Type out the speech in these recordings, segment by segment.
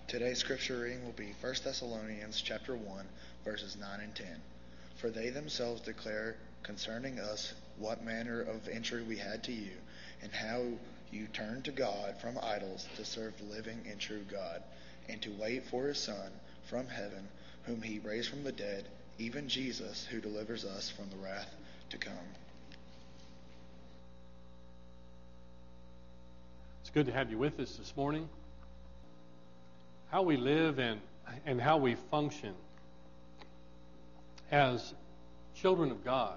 Today's scripture reading will be 1 Thessalonians chapter 1, verses 9 and 10. For they themselves declare concerning us what manner of entry we had to you, and how you turned to God from idols to serve the living and true God, and to wait for his Son from heaven, whom he raised from the dead, even Jesus, who delivers us from the wrath to come. It's good to have you with us this morning. How we live and how we function as children of God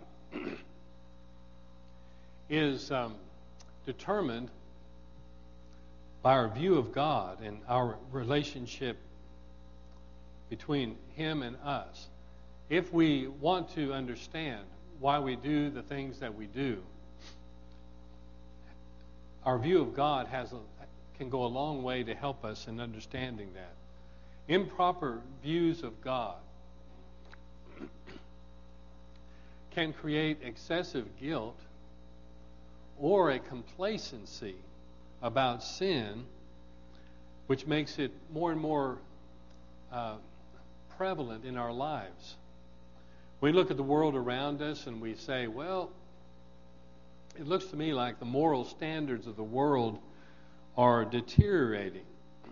is determined by our view of God and our relationship between Him and us. If we want to understand why we do the things that we do, our view of God can go a long way to help us in understanding that. Improper views of God can create excessive guilt or a complacency about sin, which makes it more and more prevalent in our lives. We look at the world around us and we say, well, it looks to me like the moral standards of the world are deteriorating.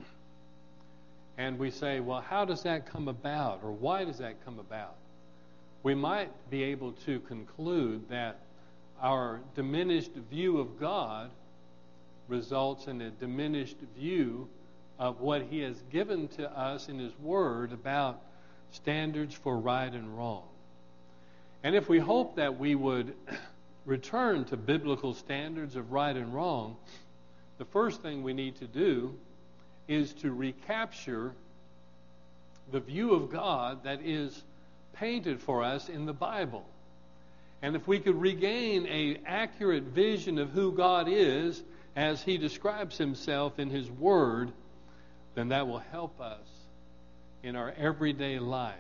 And we say, well, how does that come about? Or why does that come about? We might be able to conclude that our diminished view of God results in a diminished view of what He has given to us in His Word about standards for right and wrong. And if we hope that we would return to biblical standards of right and wrong, the first thing we need to do is to recapture the view of God that is painted for us in the Bible. And if we could regain an accurate vision of who God is as He describes Himself in His Word, then that will help us in our everyday life.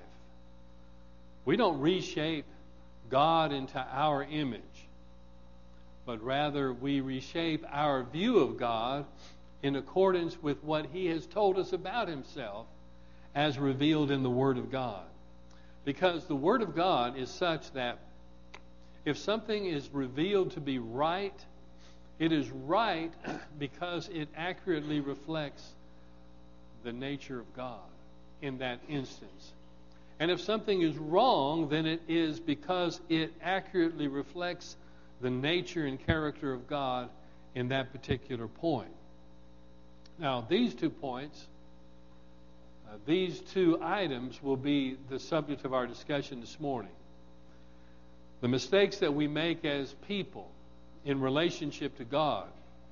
We don't reshape God into our image, but rather we reshape our view of God in accordance with what He has told us about Himself as revealed in the Word of God. Because the Word of God is such that if something is revealed to be right, it is right because it accurately reflects the nature of God in that instance. And if something is wrong, then it is because it accurately reflects the nature and character of God in that particular point. Now, these 2 points, these 2 items will be the subject of our discussion this morning. The mistakes that we make as people in relationship to God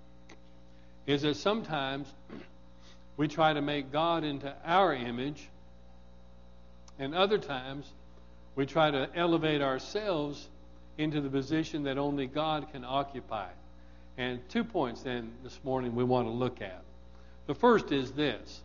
is that sometimes we try to make God into our image, and other times we try to elevate ourselves into the position that only God can occupy. And 2 points then this morning we want to look at. The first is this: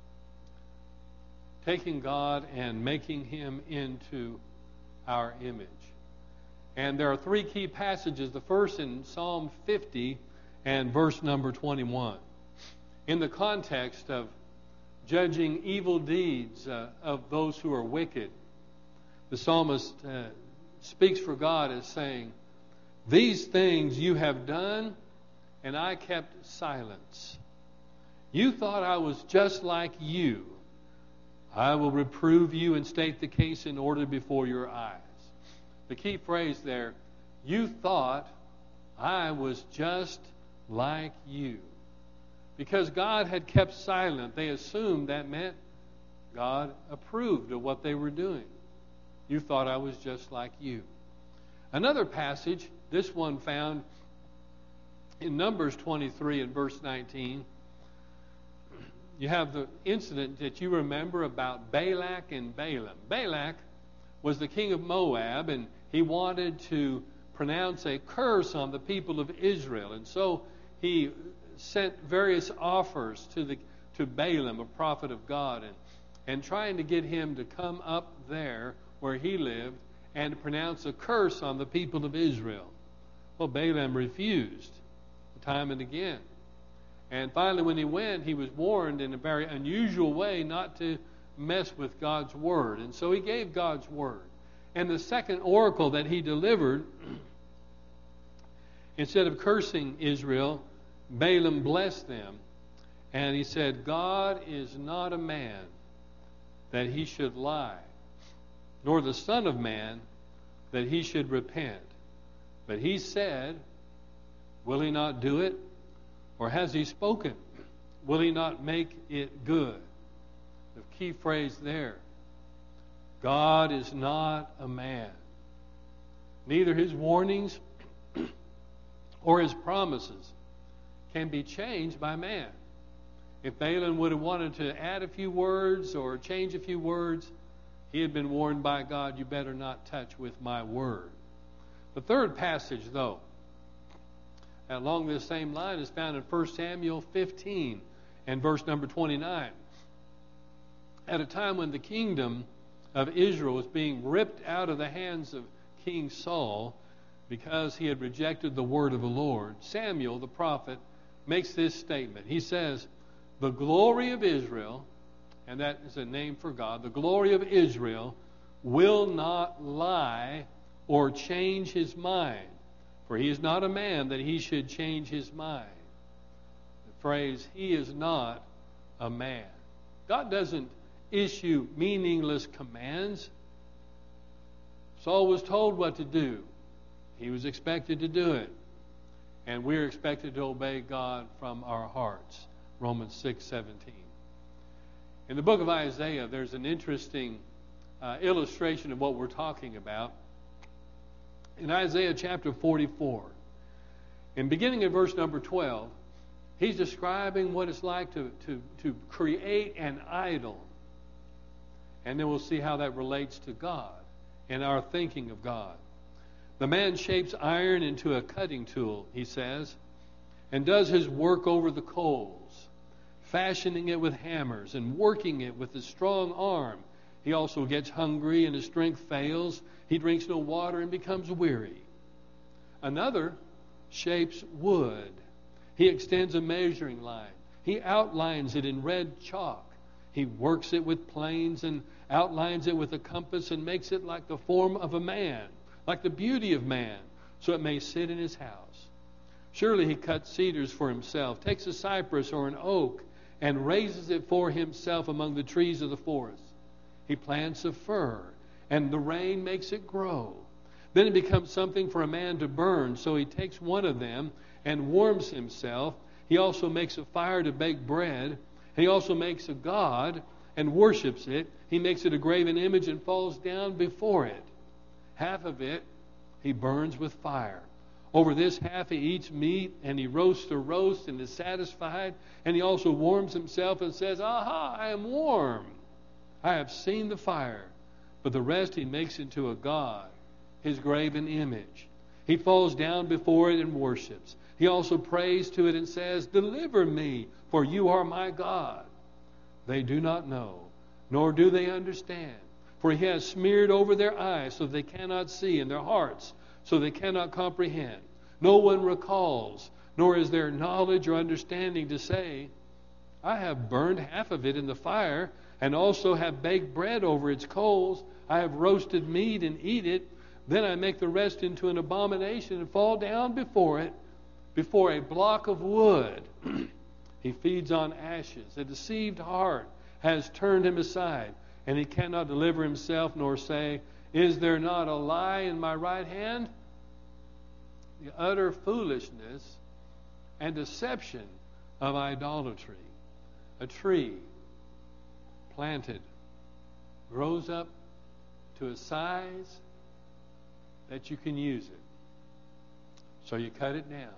taking God and making Him into our image. And there are 3 key passages. The first in Psalm 50 and verse number 21. In the context of judging evil deeds of those who are wicked, the psalmist speaks for God as saying, "These things you have done, and I kept silence. You thought I was just like you. I will reprove you and state the case in order before your eyes." The key phrase there, you thought I was just like you. Because God had kept silent, they assumed that meant God approved of what they were doing. You thought I was just like you. Another passage, this one found in Numbers 23 and verse 19, you have the incident that you remember about Balak and Balaam. Balak was the king of Moab, and he wanted to pronounce a curse on the people of Israel. And so he sent various offers to Balaam, a prophet of God, and trying to get him to come up there where he lived and to pronounce a curse on the people of Israel. Well, Balaam refused time and again. And finally, when he went, he was warned in a very unusual way not to mess with God's word. And so he gave God's word. And the second oracle that he delivered, instead of cursing Israel, Balaam blessed them. And he said, God is not a man that he should lie, nor the Son of Man that he should repent. But he said, will he not do it? Or has he spoken? Will he not make it good? The key phrase there. God is not a man. Neither his warnings or his promises can be changed by man. If Balaam would have wanted to add a few words or change a few words, he had been warned by God, you better not touch with my word. The third passage, though, along this same line is found in 1 Samuel 15 and verse number 29. At a time when the kingdom of Israel was being ripped out of the hands of King Saul because he had rejected the word of the Lord, Samuel, the prophet, makes this statement. He says, the glory of Israel, and that is a name for God, the glory of Israel will not lie or change his mind. For he is not a man that he should change his mind. The phrase, he is not a man. God doesn't issue meaningless commands. Saul was told what to do. He was expected to do it. And we're expected to obey God from our hearts. Romans 6:17. In the book of Isaiah, there's an interesting illustration of what we're talking about. In Isaiah chapter 44, in beginning in verse number 12, he's describing what it's like to create an idol. And then we'll see how that relates to God and our thinking of God. The man shapes iron into a cutting tool, he says, and does his work over the coals, fashioning it with hammers and working it with his strong arm. He also gets hungry and his strength fails. He drinks no water and becomes weary. Another shapes wood. He extends a measuring line. He outlines it in red chalk. He works it with planes and outlines it with a compass and makes it like the form of a man, like the beauty of man, so it may sit in his house. Surely he cuts cedars for himself, takes a cypress or an oak, and raises it for himself among the trees of the forest. He plants a fir, and the rain makes it grow. Then it becomes something for a man to burn, so he takes one of them and warms himself. He also makes a fire to bake bread. He also makes a god and worships it. He makes it a graven image and falls down before it. Half of it he burns with fire. Over this half he eats meat, and he roasts a roast and is satisfied. And he also warms himself and says, aha, I am warm. I have seen the fire. But the rest he makes into a god, his graven image. He falls down before it and worships. He also prays to it and says, deliver me, for you are my God. They do not know, nor do they understand. For he has smeared over their eyes so they cannot see, and their hearts so they cannot comprehend. No one recalls, nor is there knowledge or understanding to say, I have burned half of it in the fire, and also have baked bread over its coals. I have roasted meat and eat it. Then I make the rest into an abomination and fall down before it, before a block of wood. He feeds on ashes. A deceived heart has turned him aside, and he cannot deliver himself nor say, is there not a lie in my right hand? The utter foolishness and deception of idolatry. A tree planted grows up to a size that you can use it. So you cut it down.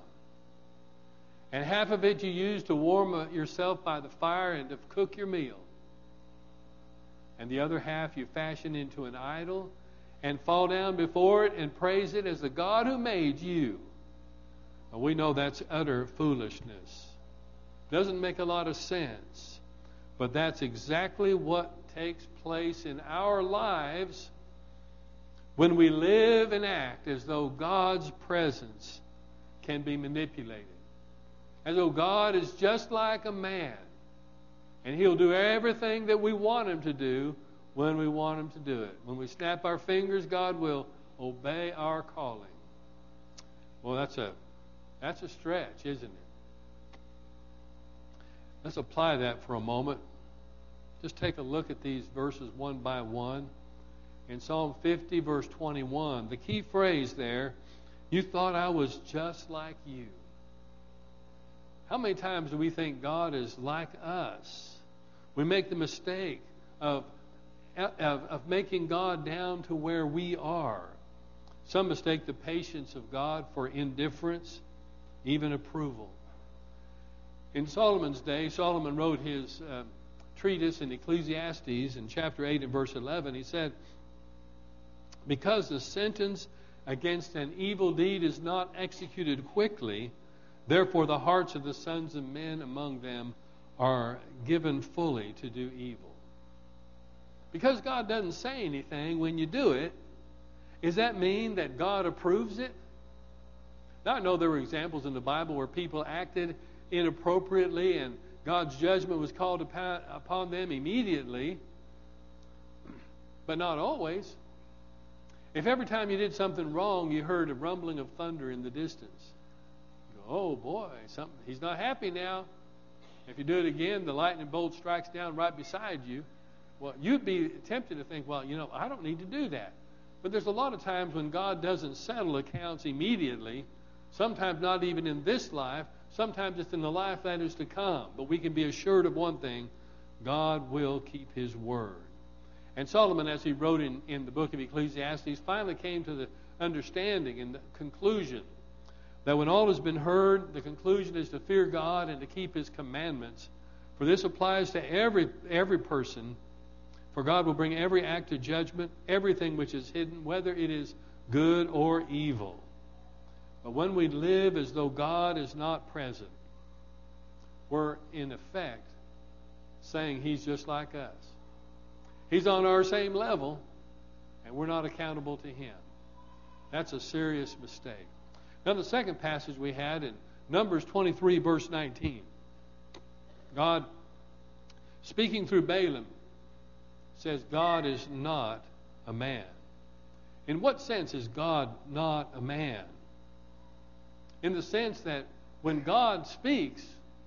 And half of it you use to warm yourself by the fire and to cook your meal. And the other half you fashion into an idol and fall down before it and praise it as the God who made you. Now, we know that's utter foolishness. Doesn't make a lot of sense. But that's exactly what takes place in our lives when we live and act as though God's presence can be manipulated. as though God is just like a man. And He'll do everything that we want Him to do when we want Him to do it. When we snap our fingers, God will obey our calling. Well, that's a stretch, isn't it? Let's apply that for a moment. Just take a look at these verses one by one. In Psalm 50, verse 21, the key phrase there, you thought I was just like you. How many times do we think God is like us? We make the mistake of making God down to where we are. Some mistake the patience of God for indifference, even approval. In Solomon's day, Solomon wrote his treatise in Ecclesiastes in chapter 8 and verse 11. He said, because the sentence against an evil deed is not executed quickly, therefore the hearts of the sons of men among them are given fully to do evil. Because God doesn't say anything when you do it, does that mean that God approves it? Now, I know there were examples in the Bible where people acted inappropriately and God's judgment was called upon them immediately, but not always. If every time you did something wrong, you heard a rumbling of thunder in the distance, you go, oh boy, he's not happy now. If you do it again, the lightning bolt strikes down right beside you. Well, you'd be tempted to think, well, I don't need to do that. But there's a lot of times when God doesn't settle accounts immediately, sometimes not even in this life, sometimes it's in the life that is to come. But we can be assured of one thing, God will keep His word. And Solomon, as he wrote in the book of Ecclesiastes, finally came to the understanding and the conclusion that when all has been heard, the conclusion is to fear God and to keep His commandments. For this applies to every person. For God will bring every act to judgment, everything which is hidden, whether it is good or evil. But when we live as though God is not present, we're in effect saying He's just like us. He's on our same level, and we're not accountable to Him. That's a serious mistake. Now, the second passage we had in Numbers 23, verse 19. God, speaking through Balaam, says God is not a man. In what sense is God not a man? In the sense that when God speaks,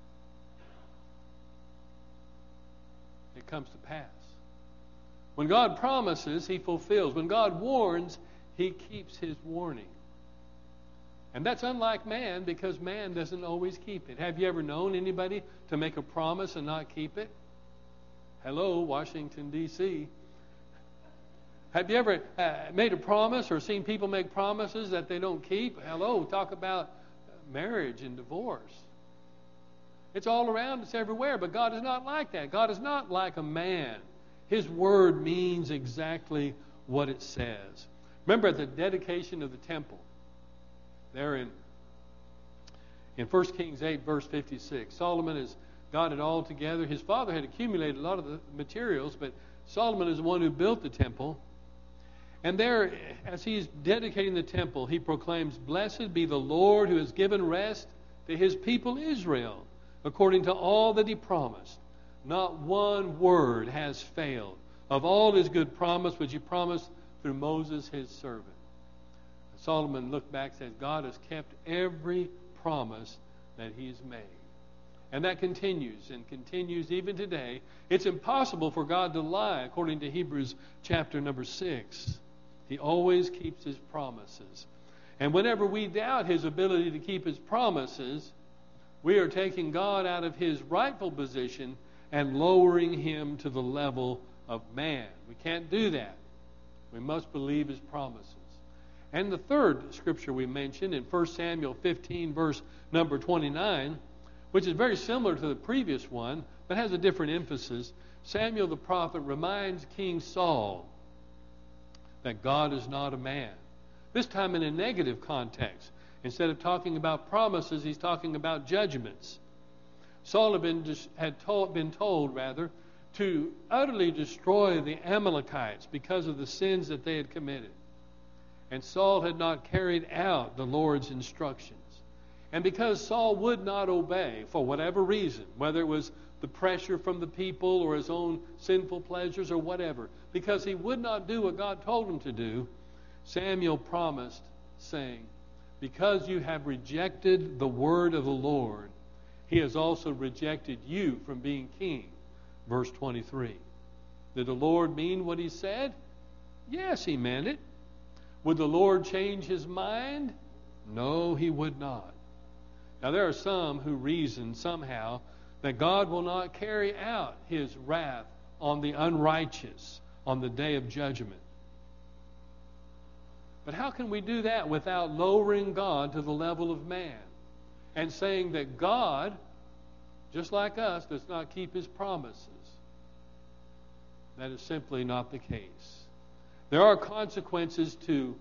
it comes to pass. When God promises, He fulfills. When God warns, He keeps His warning. And that's unlike man, because man doesn't always keep it. Have you ever known anybody to make a promise and not keep it? Hello, Washington, D.C. Have you ever made a promise or seen people make promises that they don't keep? Hello, talk about marriage and divorce. It's all around us everywhere, but God is not like that. God is not like a man. His word means exactly what it says. Remember at the dedication of the temple, there in 1 Kings 8, verse 56, Solomon has got it all together. His father had accumulated a lot of the materials, but Solomon is the one who built the temple. And there, as he's dedicating the temple, he proclaims, "Blessed be the Lord who has given rest to His people Israel, according to all that He promised. Not one word has failed of all His good promise which He promised through Moses His servant." Solomon looked back and said, God has kept every promise that He's made. And that continues and continues even today. It's impossible for God to lie, according to Hebrews chapter number 6. He always keeps His promises. And whenever we doubt His ability to keep His promises, we are taking God out of His rightful position and lowering Him to the level of man. We can't do that. We must believe His promises. And the third scripture we mentioned in 1 Samuel 15, verse number 29, which is very similar to the previous one, but has a different emphasis. Samuel the prophet reminds King Saul that God is not a man. This time in a negative context. Instead of talking about promises, he's talking about judgments. Saul had been told to utterly destroy the Amalekites because of the sins that they had committed. And Saul had not carried out the Lord's instructions. And because Saul would not obey for whatever reason, whether it was the pressure from the people or his own sinful pleasures or whatever, because he would not do what God told him to do, Samuel promised, saying, because you have rejected the word of the Lord, he has also rejected you from being king. Verse 23. Did the Lord mean what he said? Yes, he meant it. Would the Lord change his mind? No, he would not. Now, there are some who reason somehow that God will not carry out his wrath on the unrighteous on the day of judgment. But how can we do that without lowering God to the level of man and saying that God, just like us, does not keep his promises? That is simply not the case. There are consequences to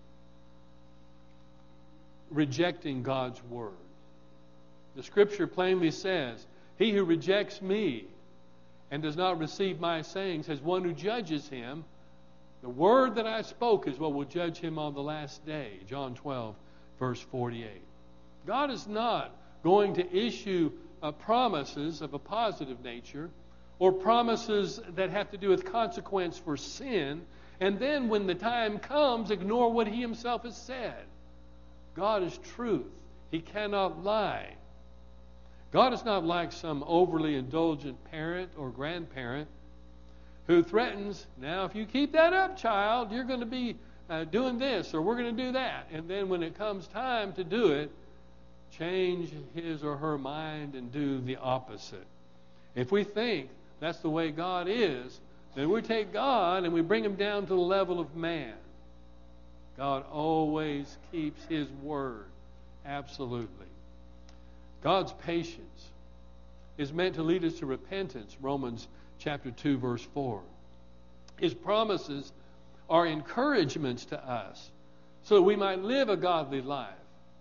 rejecting God's word. The Scripture plainly says, he who rejects me and does not receive my sayings has one who judges him. The word that I spoke is what will judge him on the last day. John 12, verse 48. God is not going to issue promises of a positive nature or promises that have to do with consequence for sin, and then when the time comes, ignore what he himself has said. God is truth. He cannot lie. God is not like some overly indulgent parent or grandparent who threatens, now if you keep that up, child, you're going to be doing this or we're going to do that. And then when it comes time to do it, change his or her mind and do the opposite. If we think that's the way God is, then we take God and we bring him down to the level of man. God always keeps his word. Absolutely. God's patience is meant to lead us to repentance. Romans chapter 2, verse 4. His promises are encouragements to us so that we might live a godly life.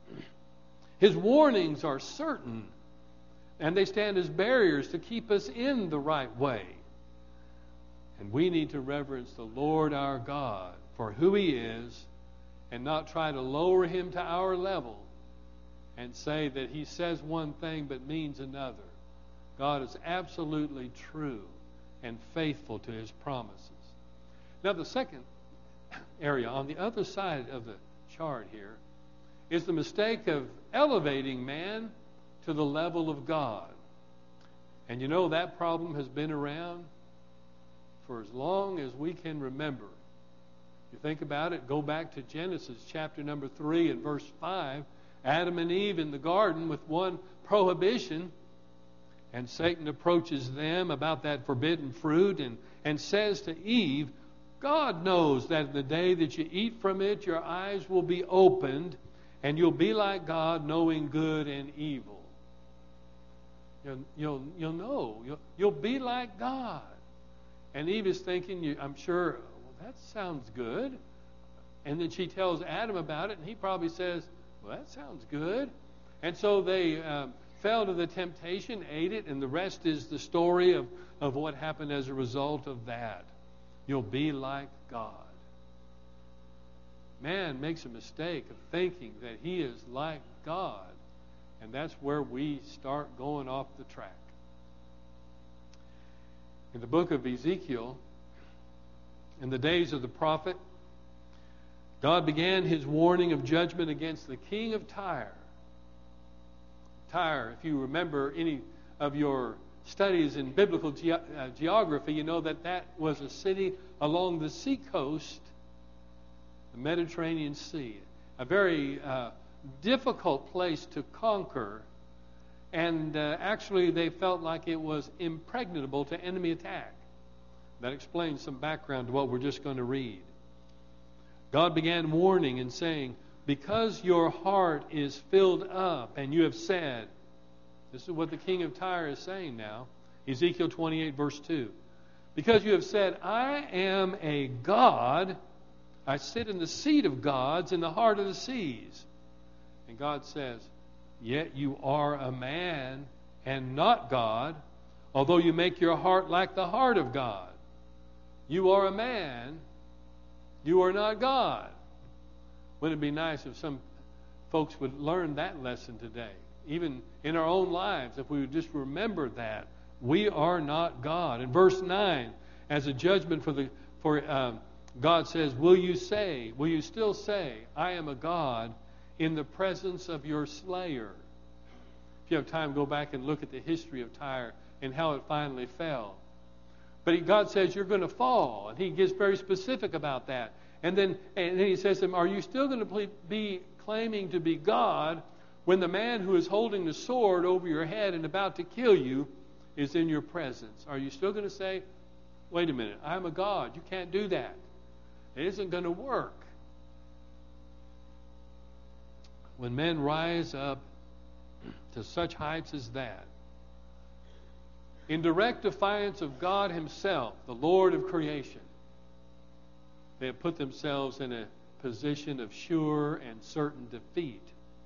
His warnings are certain, and they stand as barriers to keep us in the right way. And we need to reverence the Lord our God for who he is and not try to lower him to our level and say that he says one thing but means another. God is absolutely true and faithful to his promises. Now, the second area on the other side of the chart here is the mistake of elevating man to the level of God. And you know that problem has been around for as long as we can remember. You think about it, go back to Genesis chapter number 3 and verse 5. Adam and Eve in the garden with one prohibition, and Satan approaches them about that forbidden fruit and says to Eve, God knows that the day that you eat from it, your eyes will be opened and you'll be like God, knowing good and evil. You'll know. You'll be like God. And Eve is thinking, I'm sure, well, that sounds good. And then she tells Adam about it, and he probably says, well, that sounds good. And so they fell to the temptation, ate it, and the rest is the story of what happened as a result of that. You'll be like God. Man makes a mistake of thinking that he is like God, and that's where we start going off the track. In the book of Ezekiel, in the days of the prophet, God began his warning of judgment against the king of Tyre. Tyre, if you remember any of your studies in biblical geography, you know that that was a city along the seacoast, the Mediterranean Sea. A very difficult place to conquer, and actually they felt like it was impregnable to enemy attack. That explains some background to what we're just going to read. God began warning and saying, because your heart is filled up and you have said, this is what the king of Tyre is saying now, Ezekiel 28 verse 2. Because you have said, I am a God, I sit in the seat of gods in the heart of the seas. And God says, yet you are a man and not God, although you make your heart like the heart of God. You are a man, you are not God. Wouldn't it be nice if some folks would learn that lesson today. Even in our own lives, if we would just remember that. We are not God. In verse 9, as a judgment God says, will you still say, I am a God in the presence of your slayer? If you have time, go back and look at the history of Tyre and how it finally fell. But God says you're going to fall, and he gets very specific about that. And then he says to him, are you still going to be claiming to be God when the man who is holding the sword over your head and about to kill you is in your presence? Are you still going to say, wait a minute, I'm a God. You can't do that. It isn't going to work. When men rise up to such heights as that, in direct defiance of God himself, the Lord of creation, they have put themselves in a position of sure and certain defeat.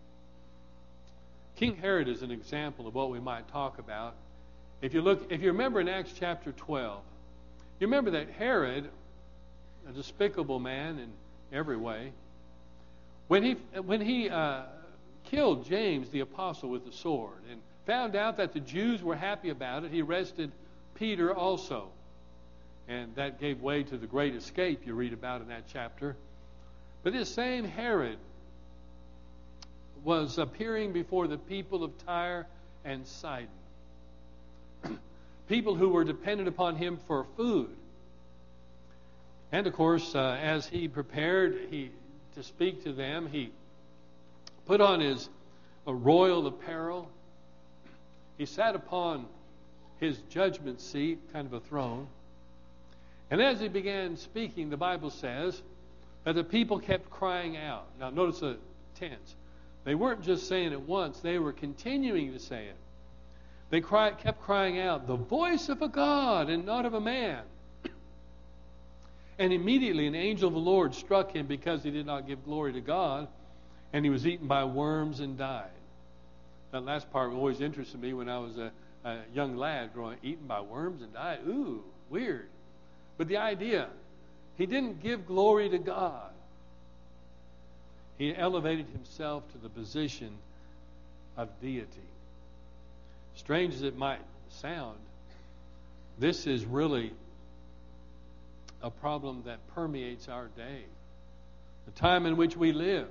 King Herod is an example of what we might talk about. If you remember in Acts chapter 12, you remember that Herod, a despicable man in every way, when he killed James the apostle with the sword and found out that the Jews were happy about it, he arrested Peter also. And that gave way to the great escape you read about in that chapter. But this same Herod was appearing before the people of Tyre and Sidon. People who were dependent upon him for food. And of course, as he prepared to speak to them, he put on his royal apparel. He sat upon his judgment seat, kind of a throne. And as he began speaking, the Bible says that the people kept crying out. Now notice the tense. They weren't just saying it once, they were continuing to say it. They kept crying out, the voice of a God and not of a man. And immediately an angel of the Lord struck him because he did not give glory to God, and he was eaten by worms and died. That last part always interested me when I was a young lad growing up, eaten by worms and died. Ooh, weird. But the idea, he didn't give glory to God. He elevated himself to the position of deity. Strange as it might sound, this is really a problem that permeates our day, the time in which we live.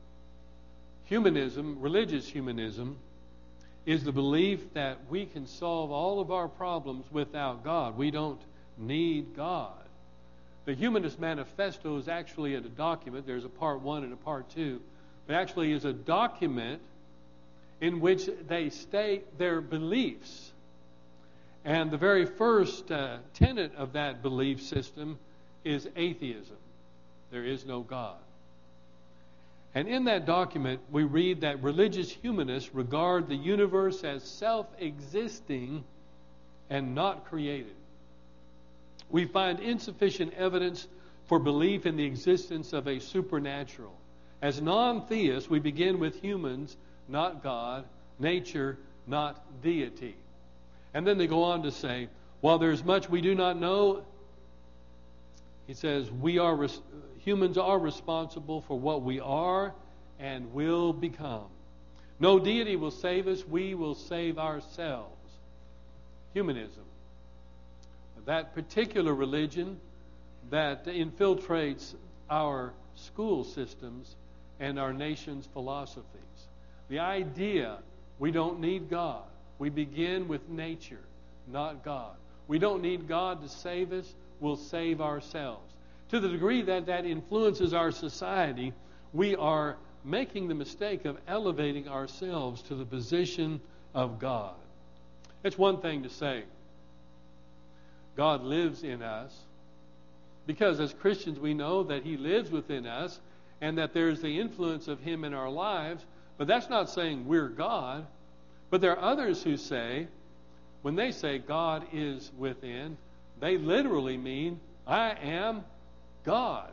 Humanism, religious humanism, is the belief that we can solve all of our problems without God. We don't need God. The Humanist Manifesto is actually a document. There's a part 1 and a part 2. It actually is a document in which they state their beliefs. And the very first tenet of that belief system is atheism. There is no God. And in that document, we read that religious humanists regard the universe as self-existing and not created. We find insufficient evidence for belief in the existence of a supernatural. As non-theists, we begin with humans, not God, nature, not deity. And then they go on to say, while there's much we do not know, he says, humans are responsible for what we are and will become. No deity will save us, we will save ourselves. Humanism. That particular religion that infiltrates our school systems and our nation's philosophies. The idea we don't need God. We begin with nature, not God. We don't need God to save us. We'll save ourselves. To the degree that that influences our society, we are making the mistake of elevating ourselves to the position of God. It's one thing to say, God lives in us, because as Christians we know that He lives within us and that there's the influence of Him in our lives, but that's not saying we're God. But there are others who say, when they say God is within, they literally mean, I am God.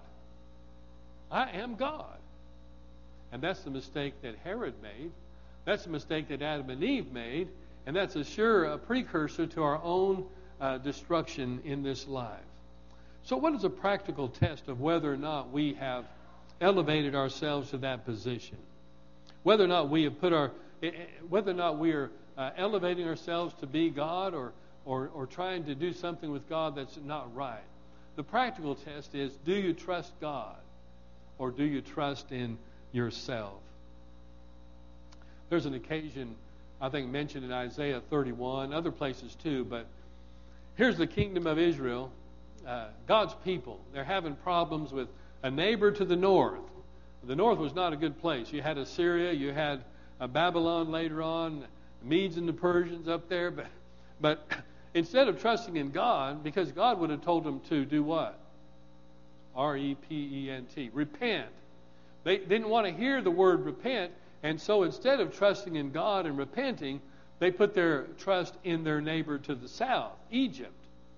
I am God. And that's the mistake that Herod made. That's the mistake that Adam and Eve made. And that's a precursor to our own destruction in this life. So what is a practical test of whether or not we have elevated ourselves to that position? whether or not we have whether or not we are elevating ourselves to be God or trying to do something with God that's not right. The practical test is, do you trust God or do you trust in yourself? There's an occasion, I think, mentioned in Isaiah 31, other places too, but here's the kingdom of Israel, God's people. They're having problems with a neighbor to the north. The north was not a good place. You had Assyria, you had Babylon later on, the Medes and the Persians up there, but instead of trusting in God, because God would have told them to do what? R-E-P-E-N-T, repent. They didn't want to hear the word repent, and so instead of trusting in God and repenting, they put their trust in their neighbor to the south, Egypt.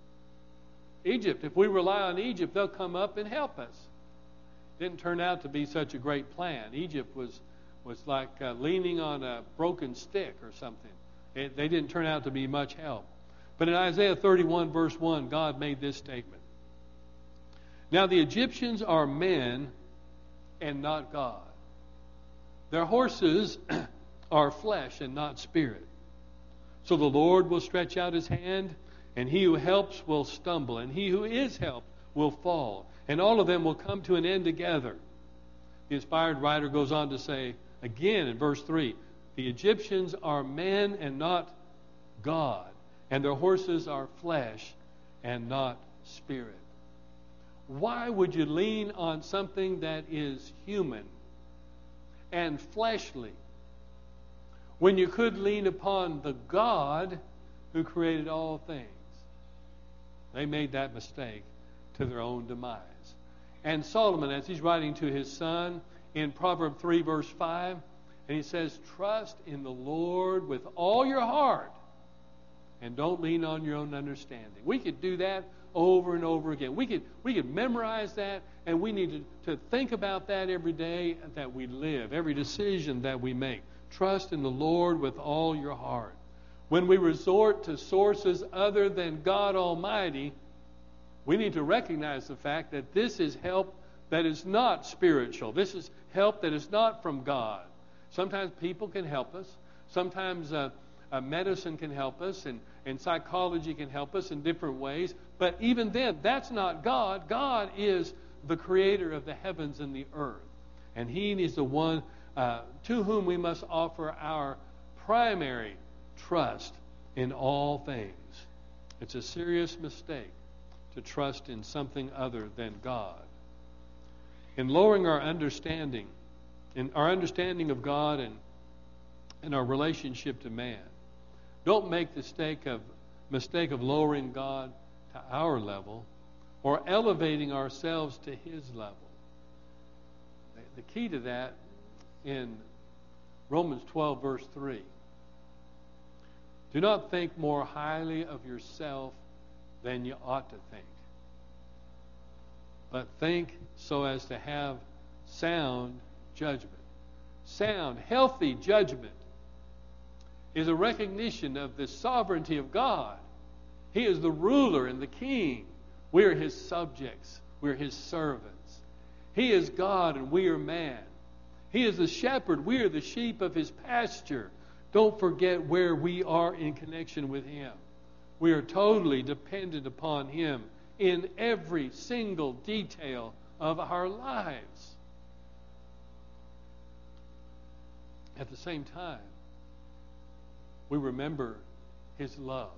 Egypt, if we rely on Egypt, they'll come up and help us. Didn't turn out to be such a great plan. Egypt was like leaning on a broken stick or something. They didn't turn out to be much help. But in Isaiah 31, verse 1, God made this statement. Now the Egyptians are men and not God. Their horses are flesh and not spirit. So the Lord will stretch out his hand, and he who helps will stumble, and he who is helped will fall. And all of them will come to an end together. The inspired writer goes on to say, again in verse 3, the Egyptians are men and not God, and their horses are flesh and not spirit. Why would you lean on something that is human and fleshly when you could lean upon the God who created all things? They made that mistake to their own demise. And Solomon, as he's writing to his son in Proverbs 3, verse 5, and he says, trust in the Lord with all your heart and don't lean on your own understanding. We could do that over and over again. We could memorize that, and we need to think about that every day that we live, every decision that we make. Trust in the Lord with all your heart. When we resort to sources other than God Almighty, we need to recognize the fact that this is help that is not spiritual. This is help that is not from God. Sometimes people can help us. Sometimes medicine can help us, and psychology can help us in different ways. But even then, that's not God. God is the creator of the heavens and the earth. And he is the one to whom we must offer our primary trust in all things. It's a serious mistake to trust in something other than God. In lowering our understanding, in our understanding of God and our relationship to man, don't make the mistake of lowering God to our level or elevating ourselves to his level. The key to that in Romans 12, verse 3. Do not think more highly of yourself than you ought to think, but think so as to have sound judgment. Sound, healthy judgment is a recognition of the sovereignty of God. He is the ruler and the king. We are his subjects. We are his servants. He is God and we are man. He is the shepherd. We are the sheep of his pasture. Don't forget where we are in connection with him. We are totally dependent upon him in every single detail of our lives. At the same time, we remember his love.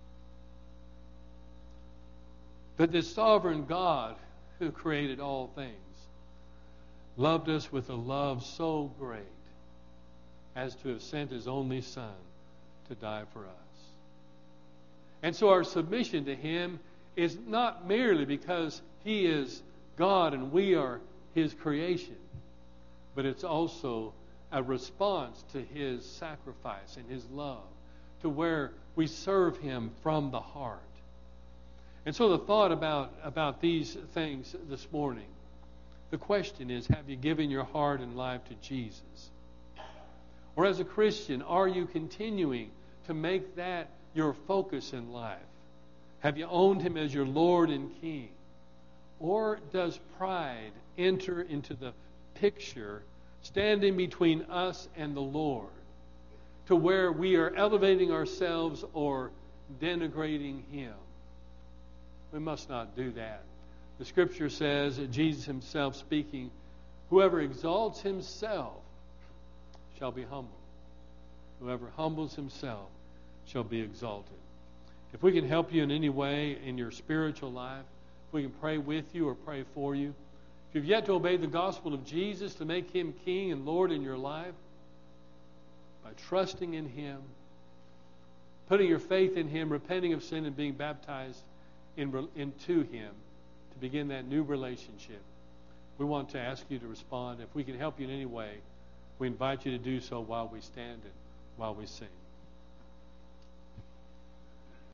That this sovereign God who created all things loved us with a love so great as to have sent his only Son to die for us. And so our submission to him is not merely because he is God and we are his creation, but it's also a response to his sacrifice and his love, to where we serve him from the heart. And so the thought about these things this morning, the question is, have you given your heart and life to Jesus? Or as a Christian, are you continuing to make that your focus in life? Have you owned him as your Lord and King? Or does pride enter into the picture standing between us and the Lord, to where we are elevating ourselves or denigrating Him. We must not do that. The Scripture says, Jesus Himself speaking, whoever exalts himself shall be humbled. Whoever humbles himself shall be exalted. If we can help you in any way in your spiritual life, if we can pray with you or pray for you, if you've yet to obey the gospel of Jesus to make Him King and Lord in your life, by trusting in Him, putting your faith in Him, repenting of sin and being baptized into Him to begin that new relationship, we want to ask you to respond. If we can help you in any way, we invite you to do so while we stand and while we sing.